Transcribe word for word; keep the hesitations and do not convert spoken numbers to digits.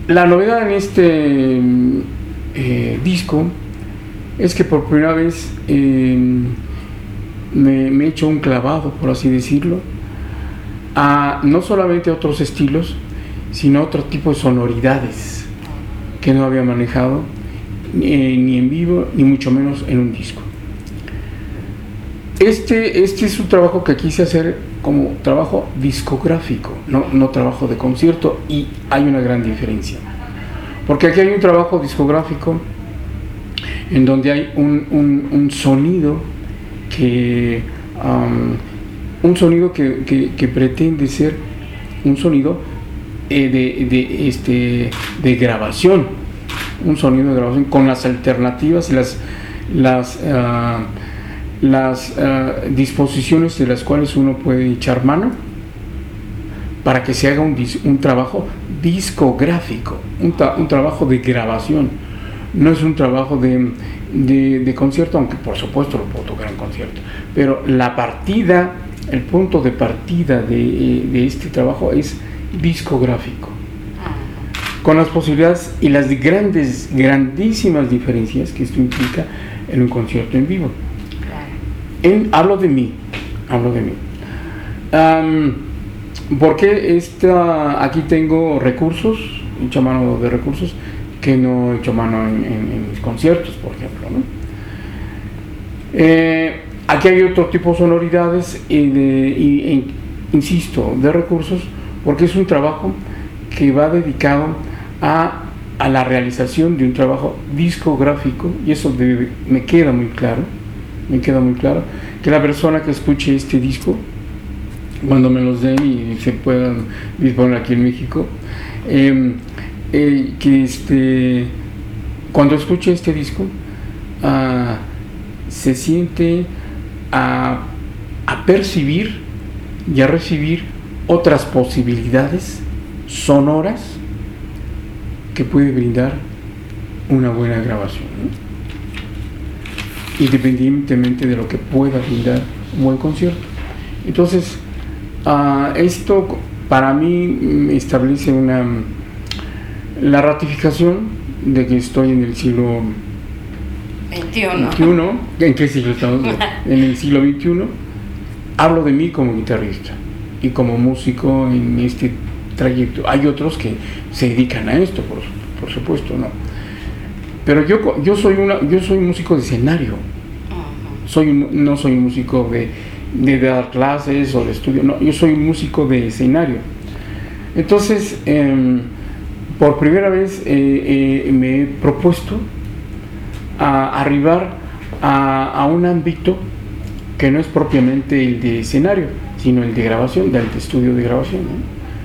La novedad en este eh, disco es que por primera vez eh, me, me he hecho un clavado, por así decirlo, a no solamente a otros estilos, sino a otro tipo de sonoridades que no había manejado eh, ni en vivo, ni mucho menos en un disco. Este, este es un trabajo que quise hacer como trabajo discográfico, no, no trabajo de concierto, y hay una gran diferencia. Porque aquí hay un trabajo discográfico en donde hay un, un, un sonido que um, un sonido que, que, que pretende ser un sonido eh, de, de, este, de grabación, un sonido de grabación con las alternativas y las, las, uh, las uh, disposiciones de las cuales uno puede echar mano para que se haga un, un trabajo discográfico, un, un trabajo de grabación. No es un trabajo de, de, de concierto, aunque por supuesto lo puedo tocar en concierto, pero la partida, el punto de partida de, de este trabajo es discográfico, con las posibilidades y las grandes, grandísimas diferencias que esto implica en un concierto en vivo. En, hablo de mí, hablo de mí. Um, porque esta, aquí tengo recursos, he hecho mano de recursos que no he hecho mano en, en, en mis conciertos, por ejemplo, ¿no? Eh, aquí hay otro tipo de sonoridades y, de, y e, insisto, de recursos, porque es un trabajo que va dedicado a, a la realización de un trabajo discográfico, y eso debe, me queda muy claro, me queda muy claro, que la persona que escuche este disco, cuando me los den y se puedan disponer aquí en México, eh, eh, que este, cuando escuche este disco, uh, se siente a, a percibir y a recibir otras posibilidades sonoras que puede brindar una buena grabación, ¿no? Independientemente de lo que pueda brindar un buen concierto. Entonces, uh, esto para mí establece una la ratificación de que estoy en el siglo veintiuno. ¿En qué siglo estamos? En el siglo veintiuno. Hablo de mí como guitarrista y como músico en este trayecto. Hay otros que se dedican a esto, por, por supuesto, ¿no? Pero yo, yo soy una, yo soy músico de escenario. Soy, no soy músico de, de dar clases o de estudio, no, yo soy músico de escenario. Entonces, eh, por primera vez eh, eh, me he propuesto a arribar a, a un ámbito que no es propiamente el de escenario, sino el de grabación, del estudio de grabación, ¿no?